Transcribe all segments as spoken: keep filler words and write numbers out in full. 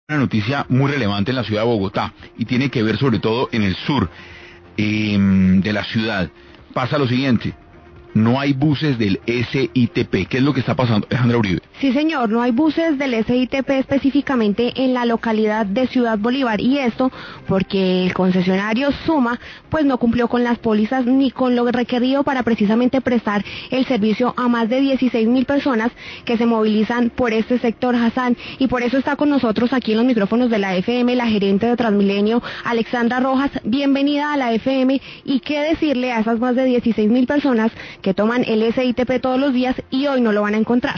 Una noticia muy relevante en la ciudad de Bogotá y tiene que ver sobre todo en el sur eh, de la ciudad. Pasa lo siguiente, no hay buses del S I T P. ¿Qué es lo que está pasando, Alejandra Uribe? Sí, señor, no hay buses del S I T P específicamente en la localidad de Ciudad Bolívar, y esto porque el concesionario Suma pues no cumplió con las pólizas ni con lo requerido para precisamente prestar el servicio a más de dieciséis mil personas que se movilizan por este sector, Hassan, y por eso está con nosotros aquí en los micrófonos de la F M la gerente de Transmilenio, Alexandra Rojas. Bienvenida a la F M, y qué decirle a esas más de dieciséis mil personas que toman el S I T P todos los días y hoy no lo van a encontrar.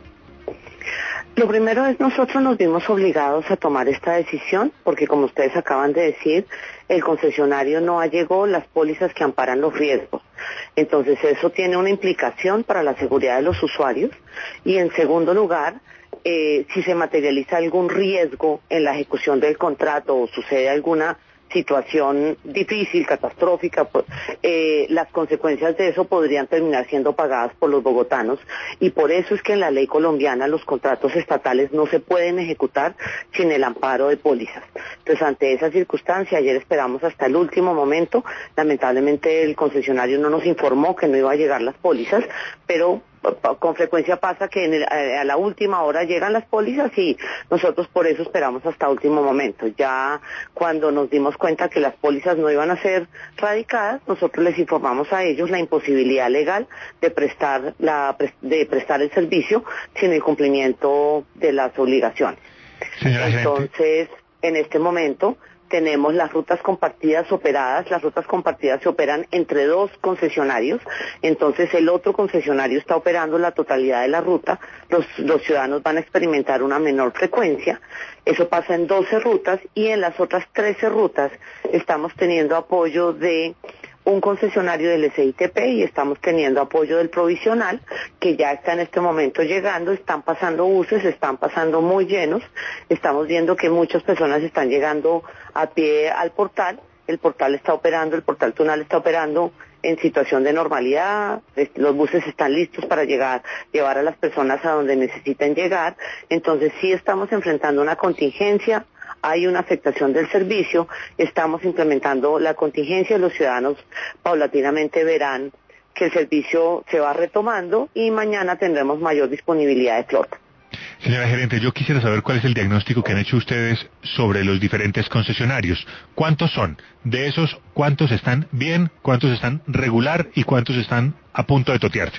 Lo primero es, nosotros nos vimos obligados a tomar esta decisión porque, como ustedes acaban de decir, el concesionario no allegó las pólizas que amparan los riesgos. Entonces eso tiene una implicación para la seguridad de los usuarios, y en segundo lugar, eh, si se materializa algún riesgo en la ejecución del contrato o sucede alguna situación difícil, catastrófica, pues, eh, las consecuencias de eso podrían terminar siendo pagadas por los bogotanos, y por eso es que en la ley colombiana los contratos estatales no se pueden ejecutar sin el amparo de pólizas. Entonces, ante esa circunstancia, ayer esperamos hasta el último momento. Lamentablemente el concesionario no nos informó que no iba a llegar las pólizas, pero con frecuencia pasa que en el, a la última hora llegan las pólizas y nosotros por eso esperamos hasta último momento. Ya cuando nos dimos cuenta que las pólizas no iban a ser radicadas, nosotros les informamos a ellos la imposibilidad legal de prestar la de prestar el servicio sin el cumplimiento de las obligaciones. Señora Entonces, gerente, en este momento tenemos las rutas compartidas operadas. Las rutas compartidas se operan entre dos concesionarios, entonces el otro concesionario está operando la totalidad de la ruta. Los, los ciudadanos van a experimentar una menor frecuencia. Eso pasa en doce rutas, y en las otras trece rutas estamos teniendo apoyo de un concesionario del S I T P y estamos teniendo apoyo del provisional, que ya está en este momento llegando. Están pasando buses, están pasando muy llenos. Estamos viendo que muchas personas están llegando a pie al portal. El portal está operando, el portal Tunal está operando en situación de normalidad. Los buses están listos para llegar, llevar a las personas a donde necesiten llegar. Entonces sí estamos enfrentando una contingencia. Hay una afectación del servicio, estamos implementando la contingencia, los ciudadanos paulatinamente verán que el servicio se va retomando y mañana tendremos mayor disponibilidad de flota. señora gerente, yo quisiera saber cuál es el diagnóstico que han hecho ustedes sobre los diferentes concesionarios. ¿Cuántos son? De esos, ¿cuántos están bien, cuántos están regular y cuántos están a punto de totearse?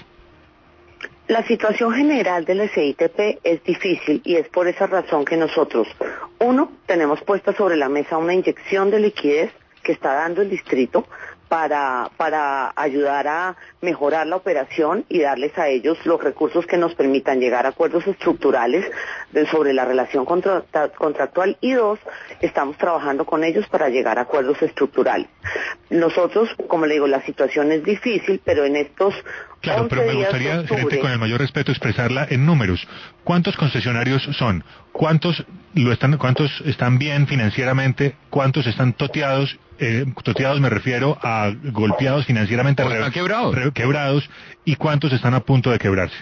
La situación general del S I T P es difícil, y es por esa razón que nosotros, uno, tenemos puesta sobre la mesa una inyección de liquidez que está dando el distrito para, para ayudar a mejorar la operación y darles a ellos los recursos que nos permitan llegar a acuerdos estructurales de, sobre la relación contra, contractual, y dos, estamos trabajando con ellos para llegar a acuerdos estructurales. Nosotros, como le digo, la situación es difícil, pero en estos Claro, pero me gustaría, octubre, gerente, con el mayor respeto, expresarla en números. ¿Cuántos concesionarios son? ¿Cuántos lo están, cuántos están bien financieramente? ¿Cuántos están toteados? Eh, toteados me refiero a golpeados financieramente, Re, quebrados. Re, quebrados. ¿Y cuántos están a punto de quebrarse?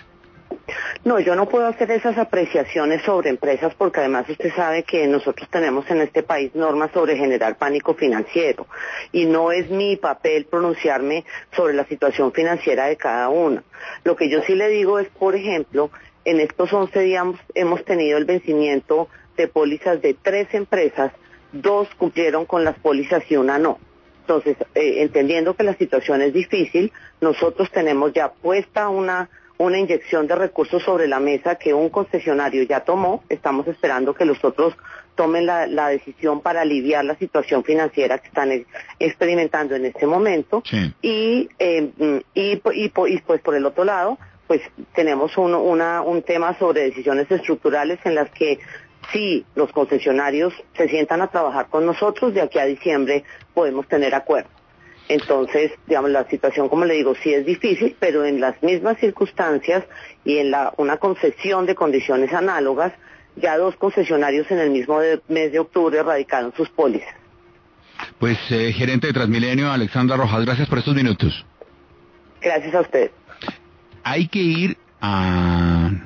No, yo no puedo hacer esas apreciaciones sobre empresas, porque además usted sabe que nosotros tenemos en este país normas sobre generar pánico financiero, y no es mi papel pronunciarme sobre la situación financiera de cada una. Lo que yo sí le digo es, por ejemplo, en estos once días hemos tenido el vencimiento de pólizas de tres empresas, dos cumplieron con las pólizas y una no. Entonces, eh, entendiendo que la situación es difícil, nosotros tenemos ya puesta una una inyección de recursos sobre la mesa que un concesionario ya tomó. Estamos esperando que los otros tomen la, la decisión para aliviar la situación financiera que están e- experimentando en este momento. Sí. Y, eh, y, y, y pues por el otro lado, pues tenemos un, una, un tema sobre decisiones estructurales en las que si los concesionarios se sientan a trabajar con nosotros, de aquí a diciembre podemos tener acuerdo. Entonces, digamos, la situación, como le digo, sí es difícil, pero en las mismas circunstancias y en la una concesión de condiciones análogas, ya dos concesionarios en el mismo de, mes de octubre radicaron sus pólizas. Pues, eh, gerente de Transmilenio, Alexandra Rojas, gracias por estos minutos. Gracias a usted. Hay que ir a,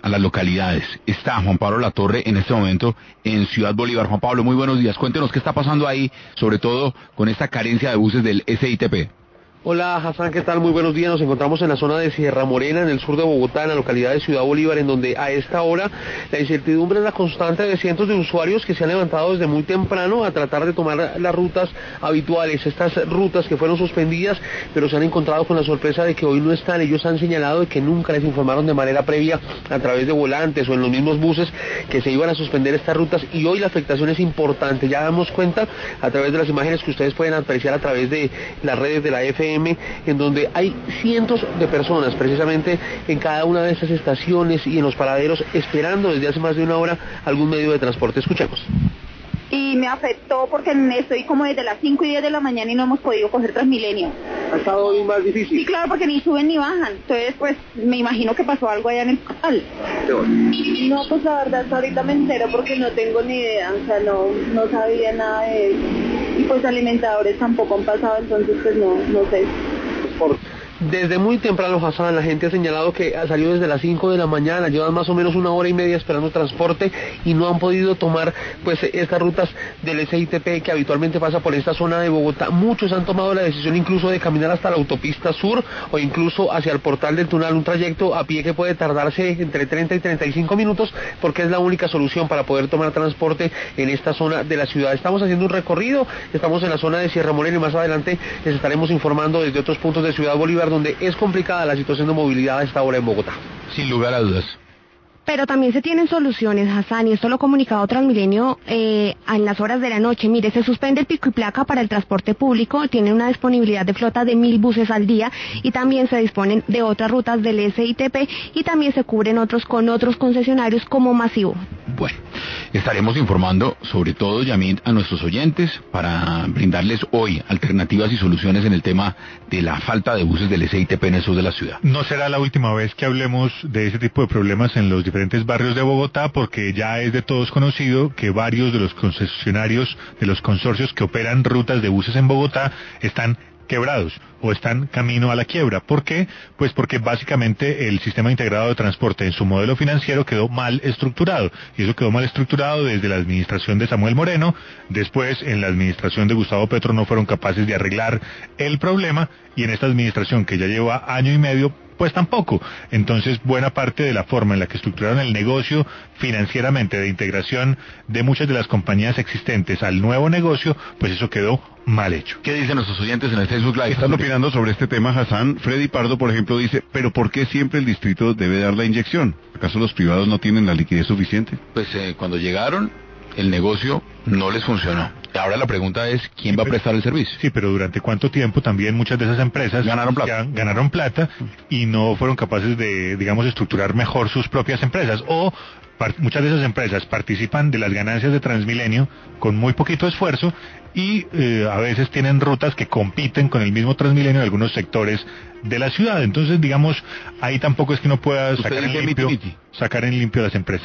a las localidades. Está Juan Pablo Latorre en este momento en Ciudad Bolívar. Juan Pablo, muy buenos días. Cuéntenos qué está pasando ahí, sobre todo con esta carencia de buses del S I T P. Hola Hassan, ¿qué tal? Muy buenos días. Nos encontramos en la zona de Sierra Morena, en el sur de Bogotá, en la localidad de Ciudad Bolívar, en donde a esta hora la incertidumbre es la constante de cientos de usuarios que se han levantado desde muy temprano a tratar de tomar las rutas habituales, estas rutas que fueron suspendidas, pero se han encontrado con la sorpresa de que hoy no están. Ellos han señalado de que nunca les informaron de manera previa a través de volantes o en los mismos buses que se iban a suspender estas rutas, y hoy la afectación es importante. Ya damos cuenta a través de las imágenes que ustedes pueden apreciar a través de las redes de la F M, en donde hay cientos de personas precisamente en cada una de estas estaciones y en los paraderos esperando desde hace más de una hora algún medio de transporte. Escuchemos. Y me afectó porque estoy como desde las cinco y diez de la mañana y no hemos podido coger Transmilenio. ¿Ha estado hoy más difícil? Sí, claro, porque ni suben ni bajan. Entonces, pues, me imagino que pasó algo allá en el portal. No, pues la verdad, hasta ahorita me entero porque no tengo ni idea. O sea, no, no sabía nada de eso. Y pues alimentadores tampoco han pasado, entonces, pues, no, no sé. Por... Desde muy temprano, Hassan, la gente ha señalado que salió desde las cinco de la mañana, llevan más o menos una hora y media esperando transporte y no han podido tomar pues estas rutas del S I T P que habitualmente pasa por esta zona de Bogotá. Muchos han tomado la decisión incluso de caminar hasta la autopista sur o incluso hacia el portal del Tunal, un trayecto a pie que puede tardarse entre treinta y treinta y cinco minutos, porque es la única solución para poder tomar transporte en esta zona de la ciudad. Estamos haciendo un recorrido, estamos en la zona de Sierra Morena y más adelante les estaremos informando desde otros puntos de Ciudad Bolívar, donde es complicada la situación de movilidad a esta hora en Bogotá. Sin lugar a dudas. Pero también se tienen soluciones, Hassan, y esto lo ha comunicado Transmilenio eh, en las horas de la noche. Mire, se suspende el pico y placa para el transporte público, tiene una disponibilidad de flota de mil buses al día y también se disponen de otras rutas del S I T P y también se cubren otros con otros concesionarios como Masivo. Bueno, estaremos informando sobre todo, Yamit, a nuestros oyentes para brindarles hoy alternativas y soluciones en el tema de la falta de buses del S I T P en el sur de la ciudad. No será la última vez que hablemos de ese tipo de problemas en los diferentes barrios de Bogotá, porque ya es de todos conocido que varios de los concesionarios de los consorcios que operan rutas de buses en Bogotá están quebrados o están camino a la quiebra. ¿Por qué? Pues porque básicamente el sistema integrado de transporte en su modelo financiero quedó mal estructurado, y eso quedó mal estructurado desde la administración de Samuel Moreno. Después, en la administración de Gustavo Petro, no fueron capaces de arreglar el problema, y en esta administración que ya lleva año y medio, pues tampoco. Entonces, buena parte de la forma en la que estructuraron el negocio financieramente de integración de muchas de las compañías existentes al nuevo negocio, pues eso quedó mal hecho. ¿Qué dicen nuestros oyentes en el Facebook Live? Están opinando sobre este tema, Hassan. Freddy Pardo, por ejemplo, dice, pero ¿por qué siempre el distrito debe dar la inyección? ¿Acaso los privados no tienen la liquidez suficiente? Pues eh, cuando llegaron, el negocio no les funcionó. Ahora la pregunta es, ¿quién sí, va a prestar el servicio? Sí, pero ¿durante cuánto tiempo también muchas de esas empresas ganaron plata, ganaron plata y no fueron capaces de, digamos, estructurar mejor sus propias empresas? O muchas de esas empresas participan de las ganancias de Transmilenio con muy poquito esfuerzo y eh, a veces tienen rutas que compiten con el mismo Transmilenio en algunos sectores de la ciudad. Entonces, digamos, ahí tampoco es que no pueda sacar en limpio, sacar en limpio las empresas.